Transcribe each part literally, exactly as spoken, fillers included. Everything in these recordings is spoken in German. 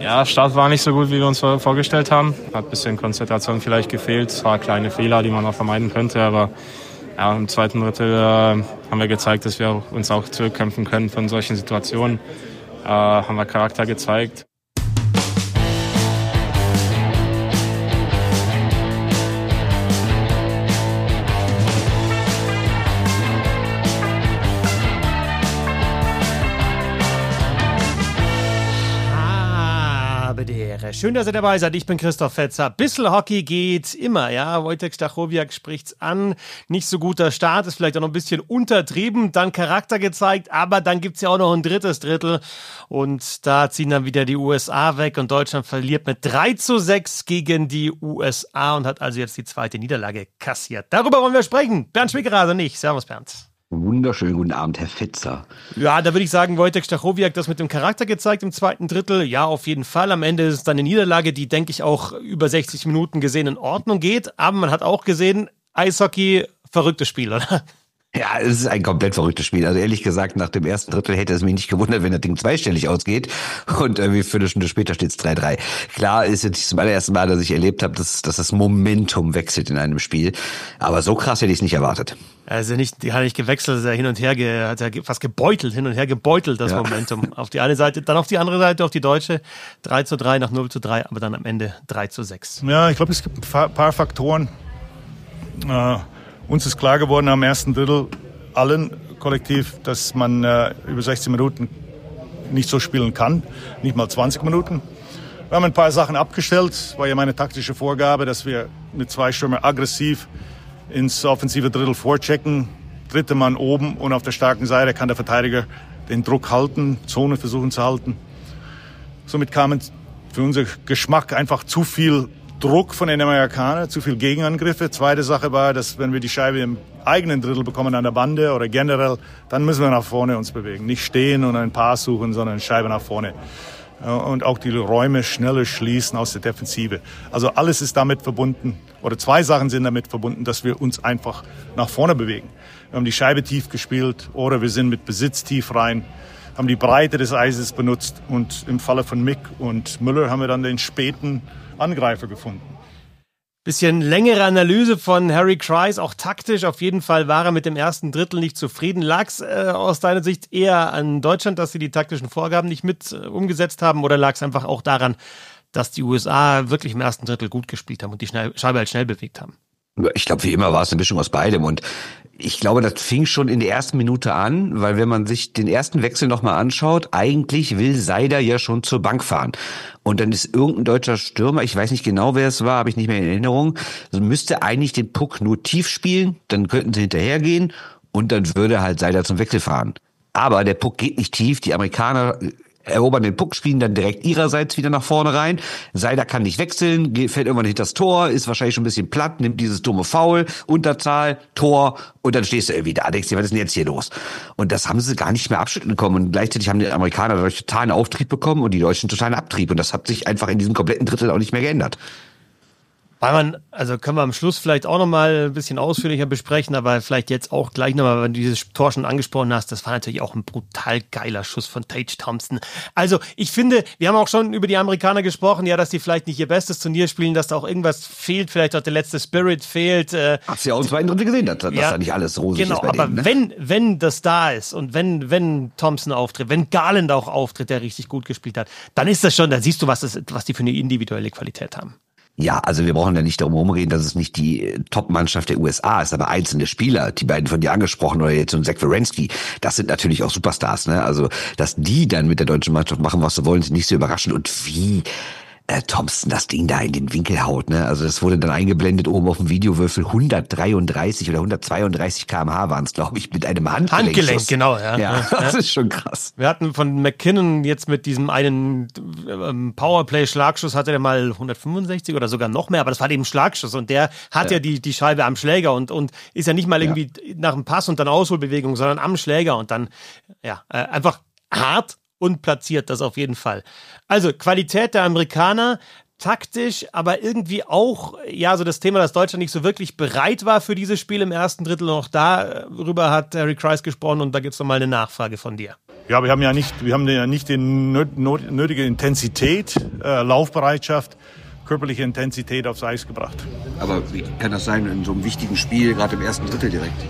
Ja, Start war nicht so gut, wie wir uns vorgestellt haben. Hat ein bisschen Konzentration vielleicht gefehlt. Es waren kleine Fehler, die man auch vermeiden könnte. Aber ja, im zweiten Drittel äh, haben wir gezeigt, dass wir uns auch zurückkämpfen können von solchen Situationen. Äh, haben wir Charakter gezeigt. Schön, dass ihr dabei seid. Ich bin Christoph Fetzer. Bissl Hockey geht immer, ja. Wojtek Stachowiak spricht's an. Nicht so guter Start, ist vielleicht auch noch ein bisschen untertrieben. Dann Charakter gezeigt, aber dann gibt's ja auch noch ein drittes Drittel. Und da ziehen dann wieder die U S A weg und Deutschland verliert mit drei zu sechs gegen die U S A und hat also jetzt die zweite Niederlage kassiert. Darüber wollen wir sprechen. Bernd Schwickerath und ich. Servus, Bernd. Wunderschönen guten Abend, Herr Fetzer. Ja, da würde ich sagen, Wojtek Stachowiak das mit dem Charakter gezeigt im zweiten Drittel. Ja, auf jeden Fall. Am Ende ist es dann eine Niederlage, die, denke ich, auch über sechzig Minuten gesehen in Ordnung geht. Aber man hat auch gesehen, Eishockey, verrücktes Spiel, oder? Ja, es ist ein komplett verrücktes Spiel. Also ehrlich gesagt, nach dem ersten Drittel hätte es mich nicht gewundert, wenn das Ding zweistellig ausgeht. Und irgendwie für eine Stunde später steht es drei drei. Klar ist jetzt nicht zum allerersten Mal, dass ich erlebt habe, dass, dass das Momentum wechselt in einem Spiel. Aber so krass hätte ich es nicht erwartet. Also nicht, die hat nicht gewechselt, ist ja hin und her, ge, hat ja fast gebeutelt, hin und her gebeutelt, das ja. Momentum. Auf die eine Seite, dann auf die andere Seite, auf die deutsche. drei zu drei nach null zu drei, aber dann am Ende drei zu sechs. Ja, ich glaube, es gibt ein paar Faktoren. Äh, uns ist klar geworden am ersten Drittel, allen kollektiv, dass man äh, über sechzig Minuten nicht so spielen kann, nicht mal zwanzig Minuten. Wir haben ein paar Sachen abgestellt, war ja meine taktische Vorgabe, dass wir mit zwei Stürmer aggressiv ins offensive Drittel vorchecken, dritte Mann oben und auf der starken Seite kann der Verteidiger den Druck halten, Zone versuchen zu halten. Somit kam für unseren Geschmack einfach zu viel Druck von den Amerikanern, zu viel Gegenangriffe. Zweite Sache war, dass wenn wir die Scheibe im eigenen Drittel bekommen an der Bande oder generell, dann müssen wir nach vorne uns bewegen. Nicht stehen und einen Pass suchen, sondern Scheibe nach vorne. Und auch die Räume schneller schließen aus der Defensive. Also alles ist damit verbunden, oder zwei Sachen sind damit verbunden, dass wir uns einfach nach vorne bewegen. Wir haben die Scheibe tief gespielt oder wir sind mit Besitz tief rein, haben die Breite des Eises benutzt und im Falle von Mick und Müller haben wir dann den späten Angreifer gefunden. Bisschen längere Analyse von Harry Kreis, auch taktisch. Auf jeden Fall war er mit dem ersten Drittel nicht zufrieden. Lag es äh, aus deiner Sicht eher an Deutschland, dass sie die taktischen Vorgaben nicht mit äh, umgesetzt haben, oder lag es einfach auch daran, dass die U S A wirklich im ersten Drittel gut gespielt haben und die schnell, Scheibe halt schnell bewegt haben? Ich glaube, wie immer war es eine Mischung aus beidem und ich glaube, das fing schon in der ersten Minute an, weil wenn man sich den ersten Wechsel nochmal anschaut, eigentlich will Seider ja schon zur Bank fahren. Und dann ist irgendein deutscher Stürmer, ich weiß nicht genau, wer es war, habe ich nicht mehr in Erinnerung, müsste eigentlich den Puck nur tief spielen, dann könnten sie hinterhergehen und dann würde halt Seider zum Wechsel fahren. Aber der Puck geht nicht tief, die Amerikaner erobern den Puck, spielen dann direkt ihrerseits wieder nach vorne rein. Seider kann nicht wechseln, fällt irgendwann hinter das Tor, ist wahrscheinlich schon ein bisschen platt, nimmt dieses dumme Foul, Unterzahl, Tor und dann stehst du irgendwie da, denkst dir, was ist denn jetzt hier los? Und das haben sie gar nicht mehr abschütteln können und gleichzeitig haben die Amerikaner dadurch totalen Auftrieb bekommen und die Deutschen totalen Abtrieb und das hat sich einfach in diesem kompletten Drittel auch nicht mehr geändert. Weil man, also können wir am Schluss vielleicht auch nochmal ein bisschen ausführlicher besprechen, aber vielleicht jetzt auch gleich nochmal, wenn du dieses Tor schon angesprochen hast, das war natürlich auch ein brutal geiler Schuss von Tage Thompson. Also ich finde, wir haben auch schon über die Amerikaner gesprochen, ja, dass die vielleicht nicht ihr bestes Turnier spielen, dass da auch irgendwas fehlt, vielleicht auch der letzte Spirit fehlt. Äh, Hast du ja auch im zweiten Drittel gesehen, dass, dass ja, da nicht alles rosig genau, ist bei aber denen, ne? wenn, wenn das da ist und wenn, wenn Thompson auftritt, wenn Garland auch auftritt, der richtig gut gespielt hat, dann ist das schon, dann siehst du, was, das, was die für eine individuelle Qualität haben. Ja, also wir brauchen ja nicht darum herumreden, dass es nicht die Top-Mannschaft der U S A ist, aber einzelne Spieler, die beiden von dir angesprochen oder jetzt so ein Zach Werenski, das sind natürlich auch Superstars, ne? Also, dass die dann mit der deutschen Mannschaft machen, was sie wollen, ist nicht so überraschend. Und wie äh, Thompson das Ding da in den Winkel haut, ne? Also das wurde dann eingeblendet oben auf dem Videowürfel, hundertdreiunddreißig oder hundertzweiunddreißig Kilometer pro Stunde waren es, glaube ich, mit einem Handgelenk. Handgelenk, genau, ja. Ja, ja. Das ist schon krass. Wir hatten von McKinnon jetzt mit diesem einen ähm, Powerplay-Schlagschuss, hatte der mal hundertfünfundsechzig oder sogar noch mehr, aber das war eben Schlagschuss und der hat ja, ja die, die Scheibe am Schläger und, und ist ja nicht mal irgendwie ja. nach dem Pass und dann Ausholbewegung, sondern am Schläger und dann, ja, äh, einfach hart und platziert, das auf jeden Fall. Also Qualität der Amerikaner, taktisch, aber irgendwie auch, ja, so das Thema, dass Deutschland nicht so wirklich bereit war für dieses Spiel im ersten Drittel. Und auch darüber hat Harry Kreis gesprochen und da gibt's nochmal eine Nachfrage von dir. Ja, wir haben ja nicht, wir haben ja nicht die nötige Intensität, äh, Laufbereitschaft, körperliche Intensität aufs Eis gebracht. Aber wie kann das sein in so einem wichtigen Spiel, gerade im ersten Drittel direkt?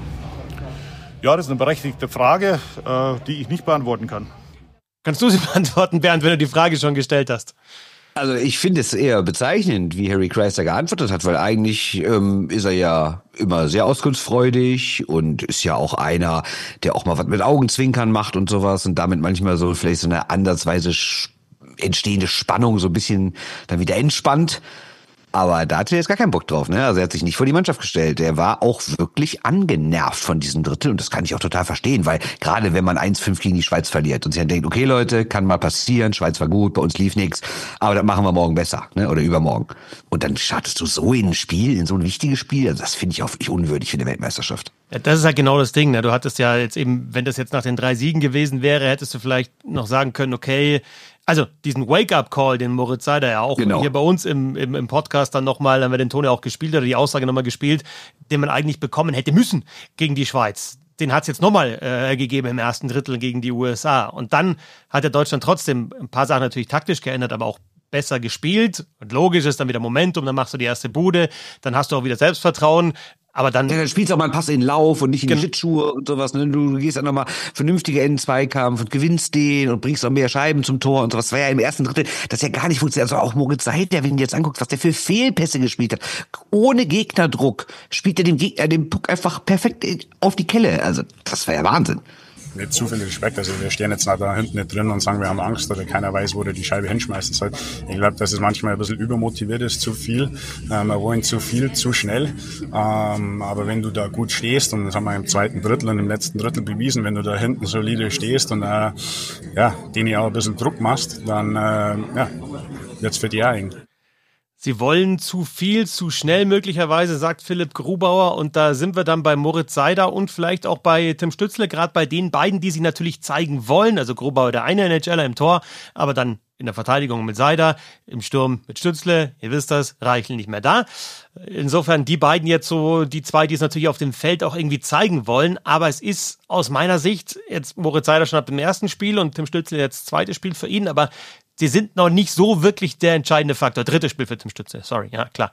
Ja, das ist eine berechtigte Frage, äh, die ich nicht beantworten kann. Kannst du sie beantworten, Bernd, wenn du die Frage schon gestellt hast? Also ich finde es eher bezeichnend, wie Harry Kreis da geantwortet hat, weil eigentlich ähm, ist er ja immer sehr auskunftsfreudig und ist ja auch einer, der auch mal was mit Augenzwinkern macht und sowas und damit manchmal so vielleicht so eine ansatzweise entstehende Spannung so ein bisschen dann wieder entspannt. Aber da hatte er jetzt gar keinen Bock drauf, ne? Also er hat sich nicht vor die Mannschaft gestellt. Er war auch wirklich angenervt von diesem Drittel und das kann ich auch total verstehen, weil gerade wenn man eins fünf gegen die Schweiz verliert und sich dann denkt, okay Leute, kann mal passieren, Schweiz war gut, bei uns lief nichts, aber das machen wir morgen besser, ne? Oder übermorgen. Und dann startest du so in ein Spiel, in so ein wichtiges Spiel, also das finde ich auch wirklich unwürdig für eine Weltmeisterschaft. Ja, das ist halt genau das Ding, ne? Du hattest ja jetzt eben, wenn das jetzt nach den drei Siegen gewesen wäre, hättest du vielleicht noch sagen können, okay, also diesen Wake-up-Call, den Moritz Seider ja auch genau. hier bei uns im, im, im Podcast dann nochmal, haben wir den Ton ja auch gespielt, oder die Aussage nochmal gespielt, den man eigentlich bekommen hätte müssen gegen die Schweiz. Den hat es jetzt nochmal äh, gegeben im ersten Drittel gegen die U S A. Und dann hat ja Deutschland trotzdem ein paar Sachen natürlich taktisch geändert, aber auch besser gespielt. Und logisch ist dann wieder Momentum, dann machst du die erste Bude, dann hast du auch wieder Selbstvertrauen. Aber dann, ja, dann spielst du auch mal einen Pass in den Lauf und nicht in die Schlittschuhe und sowas. Ne? Du gehst dann nochmal vernünftige Endzweikampf und gewinnst den und bringst auch mehr Scheiben zum Tor und sowas. Das war ja im ersten Drittel, das ja gar nicht funktioniert. Also auch Moritz Seider, wenn du jetzt anguckst, was der für Fehlpässe gespielt hat. Ohne Gegnerdruck spielt er dem Gegner den Puck einfach perfekt auf die Kelle. Also das war ja Wahnsinn. Mit zu viel Respekt. Also wir stehen jetzt da hinten nicht drin und sagen, wir haben Angst oder keiner weiß, wo der die Scheibe hinschmeißen soll. Ich glaube, dass es manchmal ein bisschen übermotiviert ist, zu viel. Ähm, wir wollen zu viel, zu schnell. Ähm, aber wenn du da gut stehst, und das haben wir im zweiten Drittel und im letzten Drittel bewiesen, wenn du da hinten solide stehst und äh, ja, denen auch ein bisschen Druck machst, dann äh, ja, wird's für die auch eng. Sie wollen zu viel, zu schnell möglicherweise, sagt Philipp Grubauer. Und da sind wir dann bei Moritz Seider und vielleicht auch bei Tim Stützle, gerade bei den beiden, die sich natürlich zeigen wollen. Also Grubauer, der eine NHLer im Tor, aber dann in der Verteidigung mit Seider, im Sturm mit Stützle. Ihr wisst das, Reichel nicht mehr da. Insofern die beiden jetzt so, die zwei, die es natürlich auf dem Feld auch irgendwie zeigen wollen. Aber es ist aus meiner Sicht, jetzt Moritz Seider schon ab dem ersten Spiel und Tim Stützle jetzt zweites Spiel für ihn, aber sie sind noch nicht so wirklich der entscheidende Faktor. Drittes Spiel für Tim Stützle, sorry, ja klar.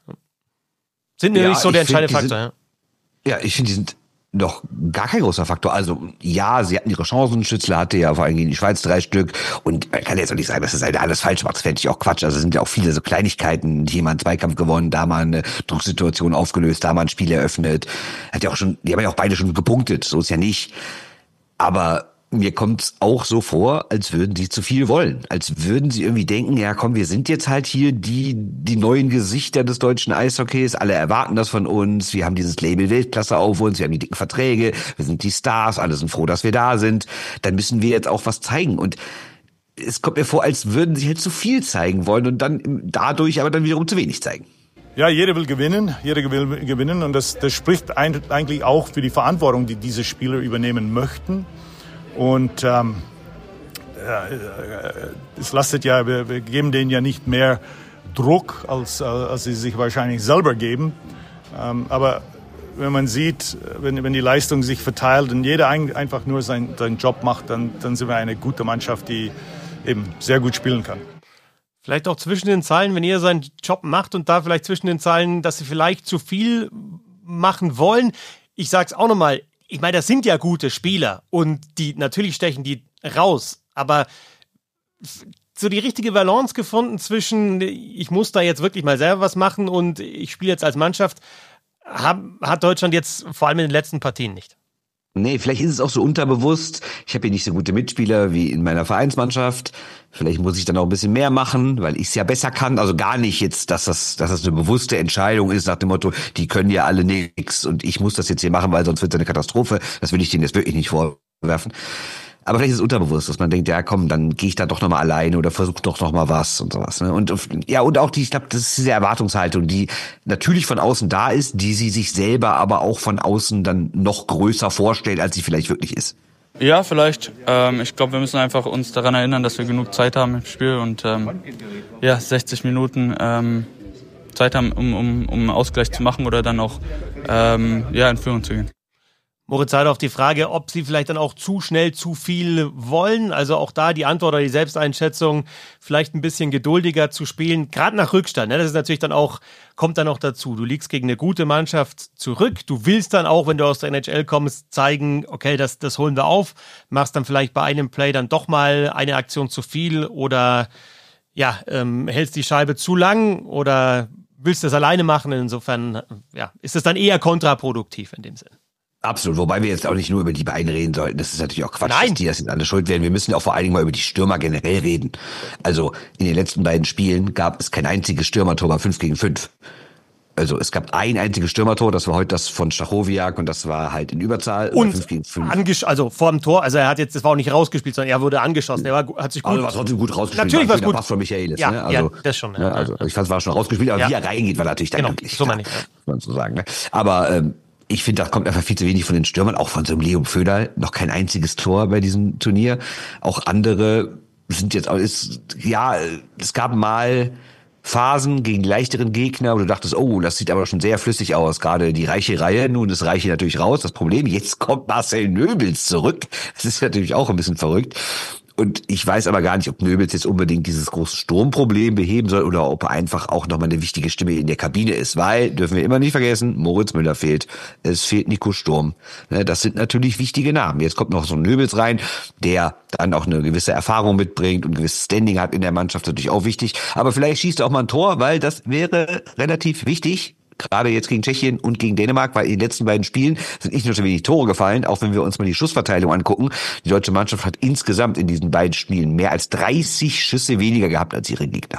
Sind ja, nicht so der entscheidende find, Faktor. Sind, ja. ja, ich finde, die sind noch gar kein großer Faktor. Also ja, sie hatten ihre Chancen. Stützle hatte ja vor allem gegen die Schweiz drei Stück. Und man kann jetzt auch nicht sagen, dass das halt alles falsch macht. Das fände ich auch Quatsch. Also es sind ja auch viele so Kleinigkeiten. Hier mal einen Zweikampf gewonnen, da mal eine Drucksituation aufgelöst, da mal ein Spiel eröffnet. Hat ja auch schon, die haben ja auch beide schon gepunktet. So ist ja nicht. Aber mir kommt's auch so vor, als würden sie zu viel wollen. Als würden sie irgendwie denken, ja komm, wir sind jetzt halt hier die die neuen Gesichter des deutschen Eishockeys. Alle erwarten das von uns. Wir haben dieses Label Weltklasse auf uns. Wir haben die dicken Verträge. Wir sind die Stars. Alle sind froh, dass wir da sind. Dann müssen wir jetzt auch was zeigen. Und es kommt mir vor, als würden sie halt zu viel zeigen wollen und dann dadurch aber dann wiederum zu wenig zeigen. Ja, jeder will gewinnen, jeder will gewinnen. Und das, das spricht eigentlich auch für die Verantwortung, die diese Spieler übernehmen möchten. Und ähm, es lastet ja, wir, wir geben denen ja nicht mehr Druck, als, als sie sich wahrscheinlich selber geben. Ähm, aber wenn man sieht, wenn, wenn die Leistung sich verteilt und jeder ein, einfach nur sein, seinen Job macht, dann, dann sind wir eine gute Mannschaft, die eben sehr gut spielen kann. Vielleicht auch zwischen den Zeilen, wenn ihr seinen Job macht und da vielleicht zwischen den Zeilen, dass sie vielleicht zu viel machen wollen. Ich sag's auch nochmal, ich meine, das sind ja gute Spieler und die natürlich stechen die raus, aber so die richtige Balance gefunden zwischen, ich muss da jetzt wirklich mal selber was machen und ich spiele jetzt als Mannschaft, hat, hat Deutschland jetzt vor allem in den letzten Partien nicht. Nee, vielleicht ist es auch so unterbewusst. Ich habe hier nicht so gute Mitspieler wie in meiner Vereinsmannschaft. Vielleicht muss ich dann auch ein bisschen mehr machen, weil ich es ja besser kann. Also gar nicht jetzt, dass das, dass das eine bewusste Entscheidung ist nach dem Motto, die können ja alle nix und ich muss das jetzt hier machen, weil sonst wird es eine Katastrophe. Das will ich denen jetzt wirklich nicht vorwerfen. Aber vielleicht ist es unterbewusst, dass man denkt, ja komm, dann gehe ich da doch nochmal alleine oder versuche doch nochmal was und sowas. Ne? Und ja, und auch die, ich glaube, das ist diese Erwartungshaltung, die natürlich von außen da ist, die sie sich selber aber auch von außen dann noch größer vorstellt, als sie vielleicht wirklich ist. Ja, vielleicht. Ähm, ich glaube, wir müssen einfach uns daran erinnern, dass wir genug Zeit haben im Spiel und ähm, ja, sechzig Minuten ähm, Zeit haben, um, um, um einen Ausgleich zu machen oder dann auch ähm, ja, in Führung zu gehen. Moritz Seider auf die Frage, ob sie vielleicht dann auch zu schnell zu viel wollen. Also auch da die Antwort oder die Selbsteinschätzung, vielleicht ein bisschen geduldiger zu spielen, gerade nach Rückstand. Ne? Das ist natürlich dann auch, kommt dann noch dazu. Du liegst gegen eine gute Mannschaft zurück. Du willst dann auch, wenn du aus der N H L kommst, zeigen, okay, das, das holen wir auf. Machst dann vielleicht bei einem Play dann doch mal eine Aktion zu viel oder ja, ähm, hältst die Scheibe zu lang oder willst das alleine machen. Insofern ja, ist es dann eher kontraproduktiv in dem Sinn. Absolut, wobei wir jetzt auch nicht nur über die beiden reden sollten. Das ist natürlich auch Quatsch, Nein. dass die das jetzt alle schuld werden. Wir müssen ja auch vor allen Dingen mal über die Stürmer generell reden. Also in den letzten beiden Spielen gab es kein einziges Stürmertor bei fünf gegen fünf. Also es gab ein einziges Stürmertor, das war heute das von Stachowiak und das war halt in Überzahl. Und fünf gegen fünf. Angesch- also vor dem Tor, also er hat jetzt, das war auch nicht rausgespielt, sondern er wurde angeschossen. Er war, hat sich gut. Also war trotzdem gut rausgespielt. Natürlich war es ein gut. Pass von Michaelis. Ja, ne? also, ja, das schon. Ja. Ne? Also ich fand, es war schon rausgespielt, aber Ja. wie er reingeht, war natürlich dann Genau, glücklich. so meine ich, ja. Muss man so sagen. Ne? Aber ähm, ich finde, da kommt einfach viel zu wenig von den Stürmern, auch von so einem Leo Föderl. Noch kein einziges Tor bei diesem Turnier. Auch andere sind jetzt auch, ist, ja, es gab mal Phasen gegen leichteren Gegner, wo du dachtest, oh, das sieht aber schon sehr flüssig aus, gerade die reiche Reihe, nun ist Reiche natürlich raus, das Problem, jetzt kommt Marcel Nöbels zurück, das ist natürlich auch ein bisschen verrückt. Und ich weiß aber gar nicht, ob Nöbels jetzt unbedingt dieses große Sturmproblem beheben soll oder ob er einfach auch nochmal eine wichtige Stimme in der Kabine ist. Weil, dürfen wir immer nicht vergessen, Moritz Müller fehlt. Es fehlt Nico Sturm. Das sind natürlich wichtige Namen. Jetzt kommt noch so ein Nöbels rein, der dann auch eine gewisse Erfahrung mitbringt und ein gewisses Standing hat in der Mannschaft. Natürlich auch wichtig. Aber vielleicht schießt er auch mal ein Tor, weil das wäre relativ wichtig. Gerade jetzt gegen Tschechien und gegen Dänemark, weil in den letzten beiden Spielen sind nicht nur so wenig Tore gefallen, auch wenn wir uns mal die Schussverteilung angucken. Die deutsche Mannschaft hat insgesamt in diesen beiden Spielen mehr als dreißig Schüsse weniger gehabt als ihre Gegner.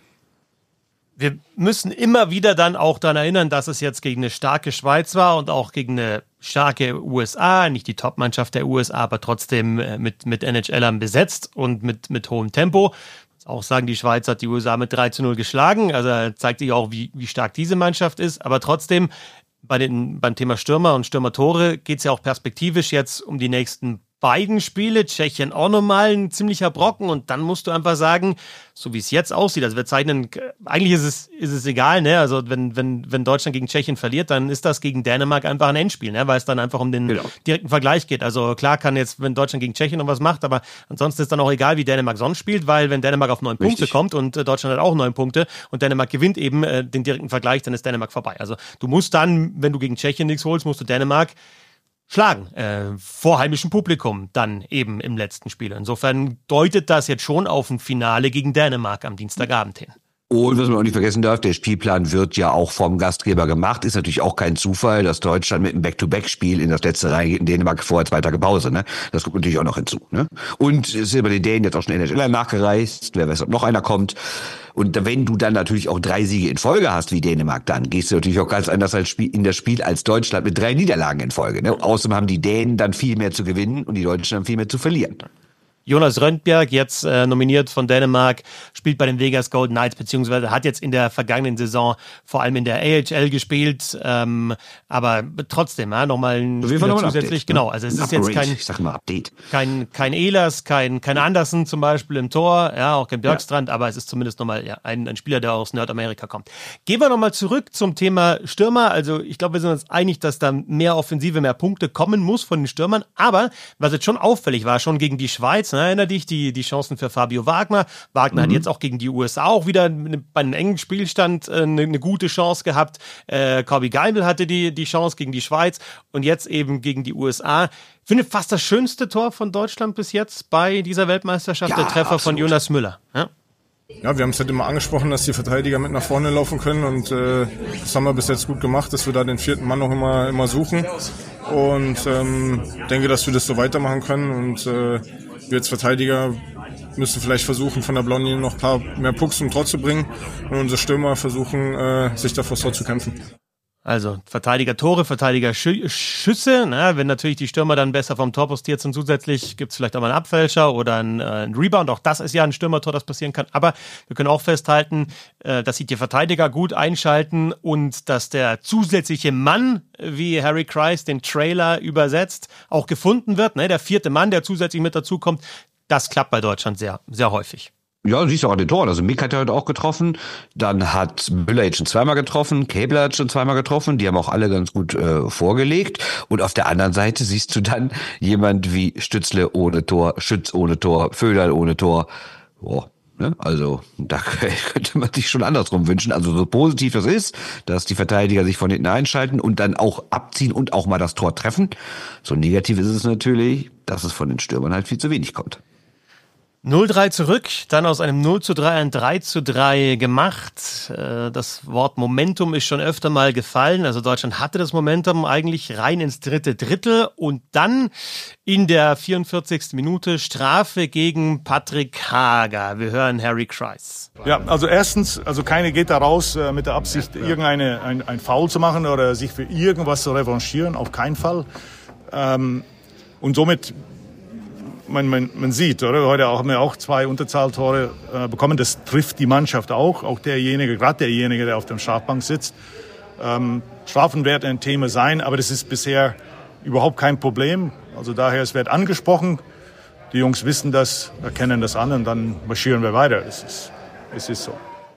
Wir müssen immer wieder dann auch daran erinnern, dass es jetzt gegen eine starke Schweiz war und auch gegen eine starke U S A, nicht die Top-Mannschaft der U S A, aber trotzdem mit, mit N H Lern besetzt und mit, mit hohem Tempo. Auch sagen, die Schweiz hat die U S A mit drei zu null geschlagen, also zeigt sich auch, wie, wie stark diese Mannschaft ist, aber trotzdem bei den, beim Thema Stürmer und Stürmertore geht es ja auch perspektivisch jetzt um die nächsten beiden Spiele, Tschechien auch nochmal ein ziemlicher Brocken und dann musst du einfach sagen, so wie es jetzt aussieht, also wir zeichnen, eigentlich ist es, ist es egal, ne, also wenn, wenn, wenn Deutschland gegen Tschechien verliert, dann ist das gegen Dänemark einfach ein Endspiel, ne, weil es dann einfach um den genau. direkten Vergleich geht, also klar kann jetzt, wenn Deutschland gegen Tschechien noch was macht, aber ansonsten ist dann auch egal, wie Dänemark sonst spielt, weil wenn Dänemark auf neun Richtig. Punkte kommt und äh, Deutschland hat auch neun Punkte und Dänemark gewinnt eben äh, den direkten Vergleich, dann ist Dänemark vorbei, also du musst dann, wenn du gegen Tschechien nichts holst, musst du Dänemark schlagen, äh, vor heimischem Publikum dann eben im letzten Spiel. Insofern deutet das jetzt schon auf ein Finale gegen Dänemark am Dienstagabend hin. Und was man auch nicht vergessen darf, der Spielplan wird ja auch vom Gastgeber gemacht. Ist natürlich auch kein Zufall, dass Deutschland mit einem Back-to-Back-Spiel in das letzte reingeht, in Dänemark vorher zwei Tage Pause. Ne? Das kommt natürlich auch noch hinzu. Ne? Und es ist über den Dänen jetzt auch schon N H L nachgereist. Wer weiß, ob noch einer kommt. Und wenn du dann natürlich auch drei Siege in Folge hast wie Dänemark, dann gehst du natürlich auch ganz anders als Spiel, in das Spiel als Deutschland mit drei Niederlagen in Folge. Ne? Außerdem haben die Dänen dann viel mehr zu gewinnen und die Deutschen haben viel mehr zu verlieren. Jonas Rönnbjerg, jetzt äh, nominiert von Dänemark, spielt bei den Vegas Golden Knights, beziehungsweise hat jetzt in der vergangenen Saison vor allem in der A H L gespielt, ähm, aber trotzdem, ja, nochmal ein so Spieler noch ein zusätzlich, Update, genau, also es ist jetzt kein, ich sag mal Update. kein, kein Ehlers, kein, kein Andersen zum Beispiel im Tor, ja, auch kein Björkstrand, ja. aber es ist zumindest nochmal ja, ein, ein Spieler, der aus Nordamerika kommt. Gehen wir nochmal zurück zum Thema Stürmer, also ich glaube, wir sind uns einig, dass da mehr Offensive, mehr Punkte kommen muss von den Stürmern, aber was jetzt schon auffällig war, schon gegen die Schweiz, ne, erinnere dich, die die Chancen für Fabio Wagner. Wagner mhm. hat jetzt auch gegen die U S A auch wieder bei einem engen Spielstand äh, eine, eine gute Chance gehabt. Äh, Corby Geimel hatte die, die Chance gegen die Schweiz und jetzt eben gegen die U S A. Ich finde fast das schönste Tor von Deutschland bis jetzt bei dieser Weltmeisterschaft, ja, der Treffer absolut. Von Jonas Müller. Ja? Ja, wir haben es halt immer angesprochen, dass die Verteidiger mit nach vorne laufen können und äh, das haben wir bis jetzt gut gemacht, dass wir da den vierten Mann noch immer immer suchen und ähm, denke, dass wir das so weitermachen können und äh, wir als Verteidiger müssen vielleicht versuchen, von der blauen Linie noch ein paar mehr Pucks zum Tor zu bringen und unsere Stürmer versuchen, äh, sich da vors Tor zu kämpfen. Also Verteidiger Tore, Verteidiger Schü- Schüsse. Na, wenn natürlich die Stürmer dann besser vom Tor postiert sind, zusätzlich gibt es vielleicht auch mal einen Abfälscher oder einen, äh, einen Rebound. Auch das ist ja ein Stürmertor, das passieren kann. Aber wir können auch festhalten, äh, dass sich die Verteidiger gut einschalten und dass der zusätzliche Mann, wie Harry Kreis den Trailer übersetzt, auch gefunden wird. Ne? Der vierte Mann, der zusätzlich mit dazukommt, das klappt bei Deutschland sehr, sehr häufig. Ja, siehst du auch an den Toren. Also Mick hat ja heute auch getroffen. Dann hat Müller jetzt schon zweimal getroffen. Käbler hat schon zweimal getroffen. Die haben auch alle ganz gut äh, vorgelegt. Und auf der anderen Seite siehst du dann jemand wie Stützle ohne Tor, Schütz ohne Tor, Föderl ohne Tor. Boah. Ne? Also da könnte man sich schon andersrum wünschen. Also so positiv das ist, dass die Verteidiger sich von hinten einschalten und dann auch abziehen und auch mal das Tor treffen. So negativ ist es natürlich, dass es von den Stürmern halt viel zu wenig kommt. null drei zurück, dann aus einem null zu drei ein drei zu drei gemacht. Das Wort Momentum ist schon öfter mal gefallen. Also Deutschland hatte das Momentum eigentlich rein ins dritte Drittel und dann in der vierundvierzigsten Minute Strafe gegen Patrick Hager. Wir hören Harry Kreis. Ja, also erstens, also keiner geht da raus äh, mit der Absicht, irgendeine ein, ein Foul zu machen oder sich für irgendwas zu revanchieren, auf keinen Fall. Ähm, und somit Man, man, man sieht, oder? Heute haben wir auch zwei Unterzahltore äh, bekommen. Das trifft die Mannschaft auch. Auch derjenige, gerade derjenige, der auf der Strafbank sitzt. Ähm, Strafen werden ein Thema sein, aber das ist bisher überhaupt kein Problem. Also daher, es wird angesprochen. Die Jungs wissen das, erkennen das an und dann marschieren wir weiter. Es ist, es ist so.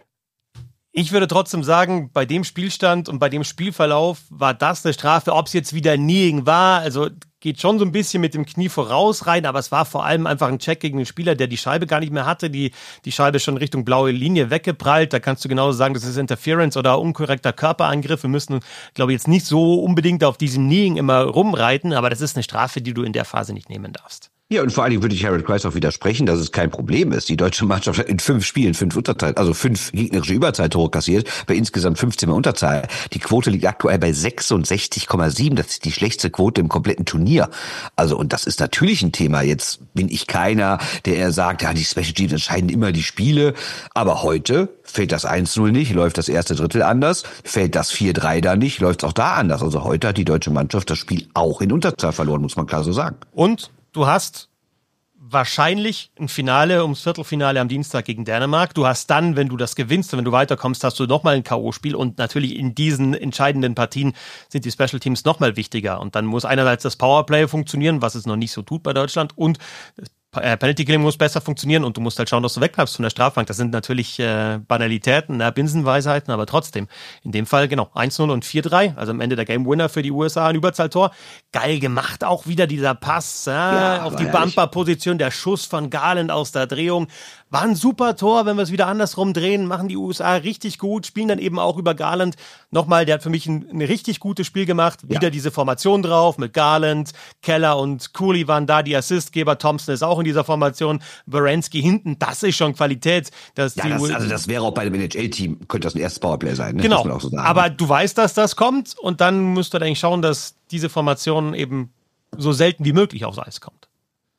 Ich würde trotzdem sagen, bei dem Spielstand und bei dem Spielverlauf war das eine Strafe. Ob es jetzt wieder Kneeing war, also geht schon so ein bisschen mit dem Knie voraus rein, aber es war vor allem einfach ein Check gegen den Spieler, der die Scheibe gar nicht mehr hatte. Die, die Scheibe ist schon Richtung blaue Linie weggeprallt. Da kannst du genauso sagen, das ist Interference oder unkorrekter Körperangriff. Wir müssen, glaube ich, jetzt nicht so unbedingt auf diesem Kneeing immer rumreiten, aber das ist eine Strafe, die du in der Phase nicht nehmen darfst. Ja, und vor allen Dingen würde ich Harold Kreis auch widersprechen, dass es kein Problem ist. Die deutsche Mannschaft hat in fünf Spielen fünf Unterzahl, also fünf gegnerische Überzahltore kassiert, bei insgesamt fünfzehn Mal Unterzahl. Die Quote liegt aktuell bei sechsundsechzig Komma sieben. Das ist die schlechteste Quote im kompletten Turnier. Also, und das ist natürlich ein Thema. Jetzt bin ich keiner, der eher sagt, ja, die Special Teams entscheiden immer die Spiele. Aber heute fällt das eins null nicht, läuft das erste Drittel anders, fällt das vier drei da nicht, läuft es auch da anders. Also heute hat die deutsche Mannschaft das Spiel auch in Unterzahl verloren, muss man klar so sagen. Und du hast wahrscheinlich ein Finale ums Viertelfinale am Dienstag gegen Dänemark. Du hast dann, wenn du das gewinnst und wenn du weiterkommst, hast du nochmal ein K O-Spiel und natürlich in diesen entscheidenden Partien sind die Special Teams nochmal wichtiger und dann muss einerseits das Powerplay funktionieren, was es noch nicht so tut bei Deutschland und Penalty Killing muss besser funktionieren und du musst halt schauen, dass du wegbleibst von der Strafbank. Das sind natürlich äh, Banalitäten, äh, Binsenweisheiten, aber trotzdem. In dem Fall, genau, eins null und vier drei, also am Ende der Game Winner für die U S A, ein Überzahltor. Geil gemacht, auch wieder dieser Pass äh, ja, auf die Bumper-Position, der Schuss von Garland aus der Drehung. War ein super Tor, wenn wir es wieder andersrum drehen, machen die U S A richtig gut, spielen dann eben auch über Garland. Nochmal, der hat für mich ein, ein richtig gutes Spiel gemacht. Wieder ja. diese Formation drauf mit Garland, Keller und Cooley waren da, die Assistgeber. Thompson ist auch in dieser Formation. Baranski hinten, das ist schon Qualität. Dass ja, die das, also das wäre auch bei dem N H L-Team, könnte das ein erstes Powerplay sein. Ne? Genau, muss man auch so sagen. Aber du weißt, dass das kommt und dann müsst ihr eigentlich schauen, dass diese Formation eben so selten wie möglich aufs Eis kommt.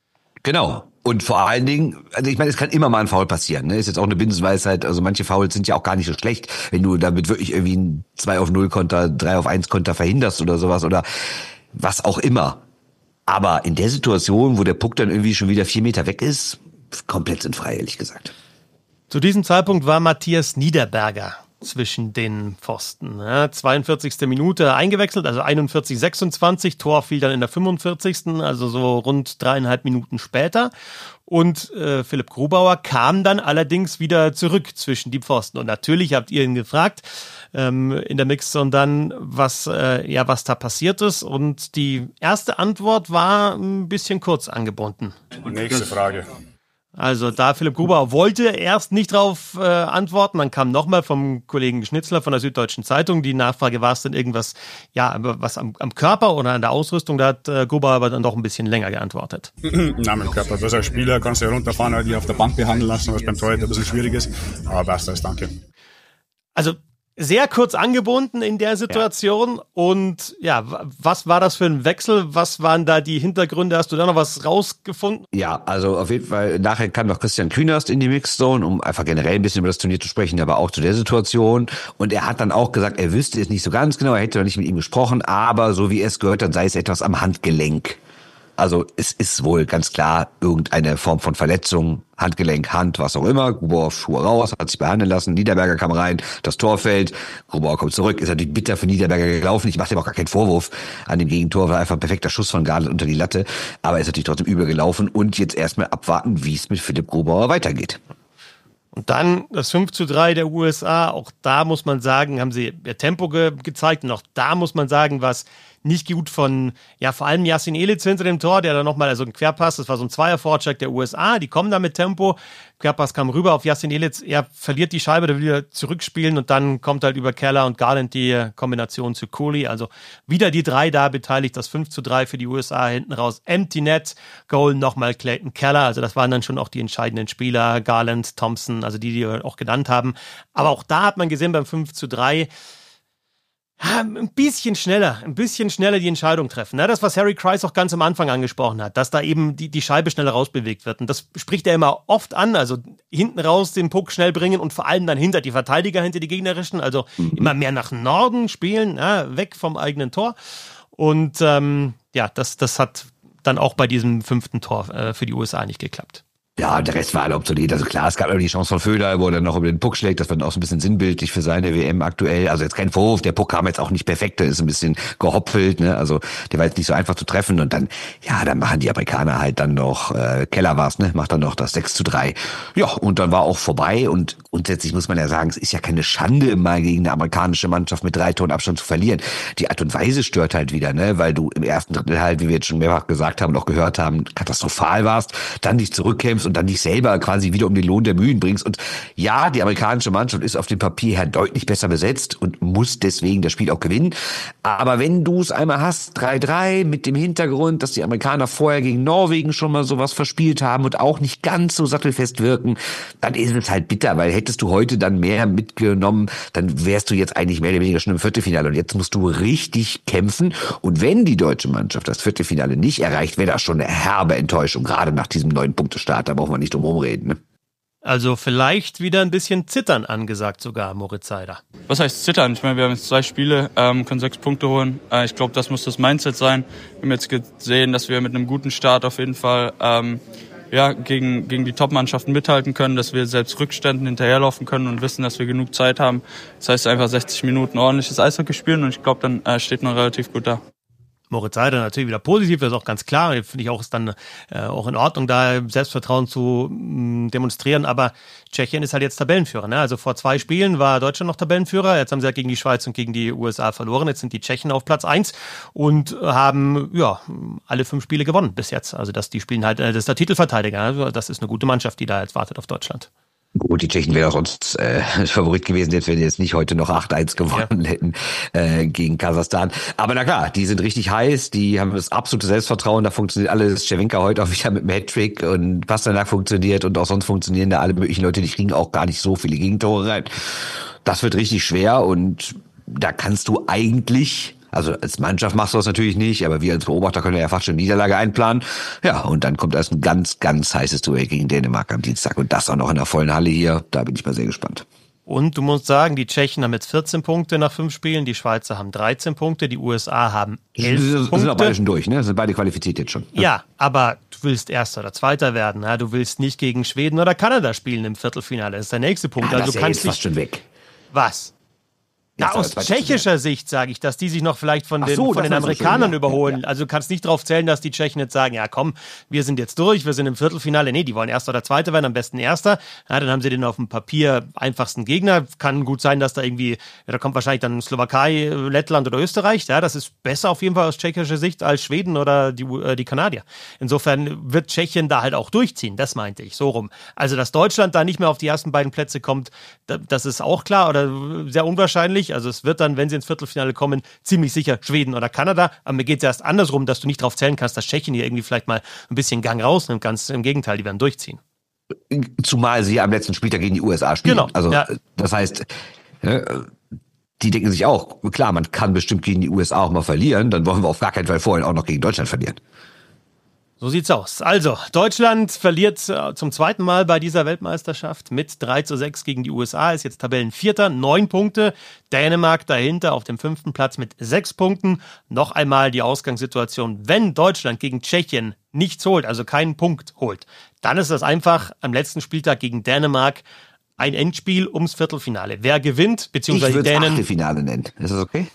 Genau. Und vor allen Dingen, also ich meine, es kann immer mal ein Foul passieren. Ne? Ist jetzt auch eine Binsenweisheit. Also manche Fouls sind ja auch gar nicht so schlecht, wenn du damit wirklich irgendwie ein zwei auf null Konter, drei auf eins Konter verhinderst oder sowas oder was auch immer. Aber in der Situation, wo der Puck dann irgendwie schon wieder vier Meter weg ist, komplett sinnfrei, ehrlich gesagt. Zu diesem Zeitpunkt war Matthias Niederberger zwischen den Pfosten. Ja, zweiundvierzigste Minute eingewechselt, also einundvierzig sechsundzwanzig. Tor fiel dann in der fünfundvierzigsten also so rund dreieinhalb Minuten später. Und äh, Philipp Grubauer kam dann allerdings wieder zurück zwischen die Pfosten. Und natürlich habt ihr ihn gefragt ähm, in der Mixzone dann, was, äh, ja, was da passiert ist. Und die erste Antwort war ein bisschen kurz angebunden. Nächste Frage. Also da Philipp Grubauer wollte erst nicht drauf äh, antworten, dann kam nochmal vom Kollegen Schnitzler von der Süddeutschen Zeitung die Nachfrage, war es denn irgendwas, ja, was am, am Körper oder an der Ausrüstung? Da hat äh, Grubauer aber dann doch ein bisschen länger geantwortet. Na, mit dem Körper. Du bist als Spieler, kannst du ja runterfahren oder die auf der Bank behandeln lassen, was beim Torhüter ein bisschen schwierig ist. Aber basta ist, danke. Also sehr kurz angebunden in der Situation. Ja. Und ja, was war das für ein Wechsel? Was waren da die Hintergründe? Hast du da noch was rausgefunden? Ja, also auf jeden Fall, nachher kam noch Christian Künast in die Mixzone, um einfach generell ein bisschen über das Turnier zu sprechen, aber auch zu der Situation. Und er hat dann auch gesagt, er wüsste es nicht so ganz genau, er hätte noch nicht mit ihm gesprochen, aber so wie er es gehört hat, sei es etwas am Handgelenk. Also es ist wohl ganz klar irgendeine Form von Verletzung, Handgelenk, Hand, was auch immer. Grubauer Schuhe raus, hat sich behandeln lassen, Niederberger kam rein, das Tor fällt, Grubauer kommt zurück, ist natürlich bitter für Niederberger gelaufen. Ich mache dem auch gar keinen Vorwurf an dem Gegentor, war einfach ein perfekter Schuss von Garland unter die Latte, aber ist natürlich trotzdem übel gelaufen und jetzt erstmal abwarten, wie es mit Philipp Grubauer weitergeht. Und dann das fünf zu drei der U S A, auch da muss man sagen, haben sie ihr Tempo ge- gezeigt und auch da muss man sagen, was nicht gut von, ja, vor allem Yassin Elitz hinter dem Tor, der dann nochmal, also ein Querpass, das war so ein Zweier-Vorcheck der U S A, die kommen da mit Tempo, Querpass kam rüber auf Yassin Elitz, er verliert die Scheibe, der will wieder zurückspielen und dann kommt halt über Keller und Garland die Kombination zu Cooley, also wieder die drei da beteiligt, das fünf zu drei für die U S A hinten raus, Empty Net, Goal nochmal Clayton Keller, also das waren dann schon auch die entscheidenden Spieler, Garland, Thompson, also die, die wir auch genannt haben, aber auch da hat man gesehen beim fünf zu drei, ein bisschen schneller, ein bisschen schneller die Entscheidung treffen. Das, was Harry Kreis auch ganz am Anfang angesprochen hat, dass da eben die, die Scheibe schneller rausbewegt wird. Und das spricht er immer oft an, also hinten raus den Puck schnell bringen und vor allem dann hinter die Verteidiger, hinter die gegnerischen, also mhm. immer mehr nach Norden spielen, ja, weg vom eigenen Tor. Und ähm, ja, das, das hat dann auch bei diesem fünften Tor äh, für die U S A nicht geklappt. Ja, der Rest war alle obsolet. Also klar, es gab aber die Chance von Föder, wo er dann noch über den Puck schlägt. Das war dann auch so ein bisschen sinnbildlich für seine W M aktuell. Also jetzt kein Vorwurf, der Puck kam jetzt auch nicht perfekt, der ist ein bisschen gehoppelt, ne? Also der war jetzt nicht so einfach zu treffen. Und dann, ja, dann machen die Amerikaner halt dann noch, äh, Keller war's, ne? Macht dann noch das sechs zu drei. Ja, und dann war auch vorbei. Und grundsätzlich muss man ja sagen, es ist ja keine Schande, mal gegen eine amerikanische Mannschaft mit drei Toren Abstand zu verlieren. Die Art und Weise stört halt wieder, ne? Weil du im ersten Drittel halt, wie wir jetzt schon mehrfach gesagt haben und auch gehört haben, katastrophal warst, dann dich zurückkämpfst und dann dich selber quasi wieder um den Lohn der Mühen bringst. Und ja, die amerikanische Mannschaft ist auf dem Papier her deutlich besser besetzt und muss deswegen das Spiel auch gewinnen. Aber wenn du es einmal hast, drei drei, mit dem Hintergrund, dass die Amerikaner vorher gegen Norwegen schon mal sowas verspielt haben und auch nicht ganz so sattelfest wirken, dann ist es halt bitter, weil hättest du heute dann mehr mitgenommen, dann wärst du jetzt eigentlich mehr oder weniger schon im Viertelfinale. Und jetzt musst du richtig kämpfen. Und wenn die deutsche Mannschaft das Viertelfinale nicht erreicht, wäre das schon eine herbe Enttäuschung, gerade nach diesem neun Punkte Start. Da brauchen wir nicht drum rumreden, ne? Also vielleicht wieder ein bisschen Zittern angesagt sogar, Moritz Seider. Was heißt Zittern? Ich meine, wir haben jetzt zwei Spiele, ähm, können sechs Punkte holen. Äh, ich glaube, das muss das Mindset sein. Wir haben jetzt gesehen, dass wir mit einem guten Start auf jeden Fall ähm, ja, gegen, gegen die Top-Mannschaften mithalten können, dass wir selbst Rückständen hinterherlaufen können und wissen, dass wir genug Zeit haben. Das heißt, einfach sechzig Minuten ordentliches Eishockey spielen und ich glaube, dann äh, steht man relativ gut da. Moritz Seider natürlich wieder positiv, das ist auch ganz klar. Finde ich auch, ist dann äh, auch in Ordnung, da Selbstvertrauen zu mh, demonstrieren. Aber Tschechien ist halt jetzt Tabellenführer, ne? Also vor zwei Spielen war Deutschland noch Tabellenführer. Jetzt haben sie ja gegen die Schweiz und gegen die U S A verloren. Jetzt sind die Tschechen auf Platz eins und haben ja alle fünf Spiele gewonnen bis jetzt. Also dass die spielen halt, das ist der Titelverteidiger. Also das ist eine gute Mannschaft, die da jetzt wartet auf Deutschland. Gut, die Tschechen wären auch sonst äh, Favorit gewesen, jetzt wenn die jetzt nicht heute noch acht eins gewonnen ja. hätten äh, gegen Kasachstan. Aber na klar, die sind richtig heiß, die haben das absolute Selbstvertrauen, da funktioniert alles. Cervenka heute auch wieder mit dem Hattrick und Pasternak funktioniert und auch sonst funktionieren da alle möglichen Leute, die kriegen auch gar nicht so viele Gegentore rein. Das wird richtig schwer und da kannst du eigentlich... Also als Mannschaft machst du das natürlich nicht, aber wir als Beobachter können ja fast schon Niederlage einplanen. Ja, und dann kommt erst ein ganz, ganz heißes Duell gegen Dänemark am Dienstag. Und das auch noch in der vollen Halle hier. Da bin ich mal sehr gespannt. Und du musst sagen, die Tschechen haben jetzt vierzehn Punkte nach fünf Spielen, die Schweizer haben dreizehn Punkte, die U S A haben elf das Punkte. Sind auch beide schon durch, ne? Sind beide qualifiziert jetzt schon. Ja, ja, aber du willst Erster oder Zweiter werden. Ja? Du willst nicht gegen Schweden oder Kanada spielen im Viertelfinale. Das ist der nächste Punkt. Ja, also das du ist kannst ja jetzt fast schon weg. Was? Na, aus tschechischer Sicht sage ich, dass die sich noch vielleicht von den, so, von den Amerikanern schön, ja. überholen. Also du kannst nicht darauf zählen, dass die Tschechen jetzt sagen, ja komm, wir sind jetzt durch, wir sind im Viertelfinale. Nee, die wollen Erster oder Zweiter werden, am besten Erster. Ja, dann haben sie den auf dem Papier einfachsten Gegner. Kann gut sein, dass da irgendwie, ja, da kommt wahrscheinlich dann Slowakei, Lettland oder Österreich. Ja, das ist besser auf jeden Fall aus tschechischer Sicht als Schweden oder die, äh, die Kanadier. Insofern wird Tschechien da halt auch durchziehen, das meinte ich, so rum. Also, dass Deutschland da nicht mehr auf die ersten beiden Plätze kommt, das ist auch klar oder sehr unwahrscheinlich. Also es wird dann, wenn sie ins Viertelfinale kommen, ziemlich sicher Schweden oder Kanada. Aber mir geht es erst andersrum, dass du nicht darauf zählen kannst, dass Tschechien hier irgendwie vielleicht mal ein bisschen Gang rausnimmt. Ganz im Gegenteil, die werden durchziehen. Zumal sie am letzten Spieltag gegen die U S A spielen. Genau. Also ja. das heißt, die denken sich auch, klar, man kann bestimmt gegen die U S A auch mal verlieren, dann wollen wir auf gar keinen Fall vorher auch noch gegen Deutschland verlieren. So sieht's aus. Also, Deutschland verliert zum zweiten Mal bei dieser Weltmeisterschaft mit drei zu sechs gegen die U S A, ist jetzt Tabellenvierter, neun Punkte. Dänemark dahinter auf dem fünften Platz mit sechs Punkten. Noch einmal die Ausgangssituation, wenn Deutschland gegen Tschechien nichts holt, also keinen Punkt holt, dann ist das einfach am letzten Spieltag gegen Dänemark ein Endspiel ums Viertelfinale. Wer gewinnt, beziehungsweise ich würde Dänen... Achtelfinale nennen. Ist das okay?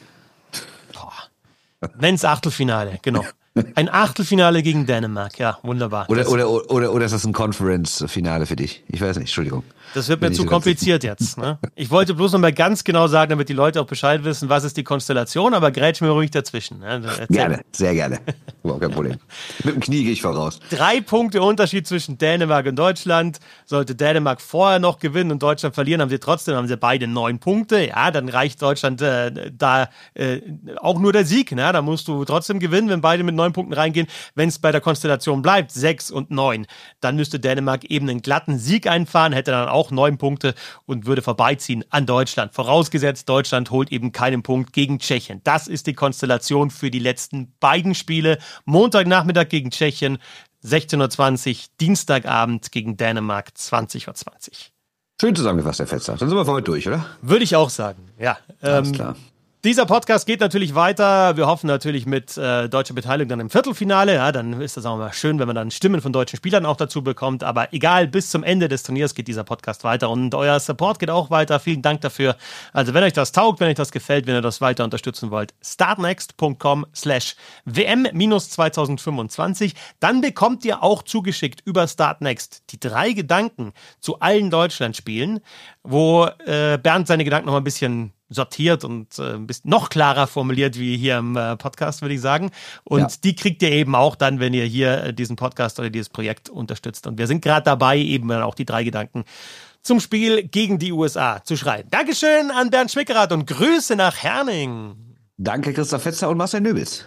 Nenn's Achtelfinale, genau. Ein Achtelfinale gegen Dänemark, ja, wunderbar. Oder, oder, oder, oder ist das ein Conference-Finale für dich? Ich weiß nicht, Entschuldigung. Das wird mir zu kompliziert jetzt. Ne? Ich wollte bloß noch mal ganz genau sagen, damit die Leute auch Bescheid wissen, was ist die Konstellation, aber grätsch mir ruhig dazwischen. Ne? Gerne, sehr gerne. Überhaupt kein Problem. Mit dem Knie gehe ich voraus. Drei Punkte Unterschied zwischen Dänemark und Deutschland. Sollte Dänemark vorher noch gewinnen und Deutschland verlieren, haben sie trotzdem, haben sie beide neun Punkte. Ja, dann reicht Deutschland äh, da äh, auch nur der Sieg. Ne? Da musst du trotzdem gewinnen, wenn beide mit neun Punkten reingehen. Wenn es bei der Konstellation bleibt, sechs und neun, dann müsste Dänemark eben einen glatten Sieg einfahren, hätte dann auch neun Punkte und würde vorbeiziehen an Deutschland. Vorausgesetzt, Deutschland holt eben keinen Punkt gegen Tschechien. Das ist die Konstellation für die letzten beiden Spiele. Montagnachmittag gegen Tschechien, sechzehn Uhr zwanzig, Dienstagabend gegen Dänemark, zwanzig Uhr zwanzig. Schön zusammengefasst, Herr Fetzer. Dann sind wir für heute durch, oder? Würde ich auch sagen, ja. Alles ähm, klar. Dieser Podcast geht natürlich weiter. Wir hoffen natürlich mit äh, deutscher Beteiligung dann im Viertelfinale. Ja, dann ist das auch mal schön, wenn man dann Stimmen von deutschen Spielern auch dazu bekommt. Aber egal, bis zum Ende des Turniers geht dieser Podcast weiter und euer Support geht auch weiter. Vielen Dank dafür. Also wenn euch das taugt, wenn euch das gefällt, wenn ihr das weiter unterstützen wollt, startnext.com slash WM zwanzig fünfundzwanzig. Dann bekommt ihr auch zugeschickt über Startnext die drei Gedanken zu allen Deutschlandspielen, wo äh, Bernd seine Gedanken noch mal ein bisschen sortiert und äh, ein bisschen noch klarer formuliert wie hier im äh, Podcast, würde ich sagen. Und ja. die kriegt ihr eben auch dann, wenn ihr hier äh, diesen Podcast oder dieses Projekt unterstützt. Und wir sind gerade dabei, eben dann auch die drei Gedanken zum Spiel gegen die U S A zu schreiben. Dankeschön an Bernd Schwickerath und Grüße nach Herning. Danke Christoph Fetzer und Marcel Nöbels.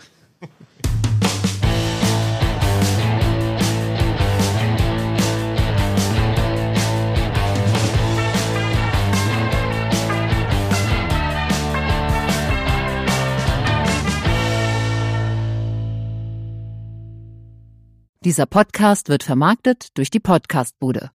Dieser Podcast wird vermarktet durch die Podcastbude.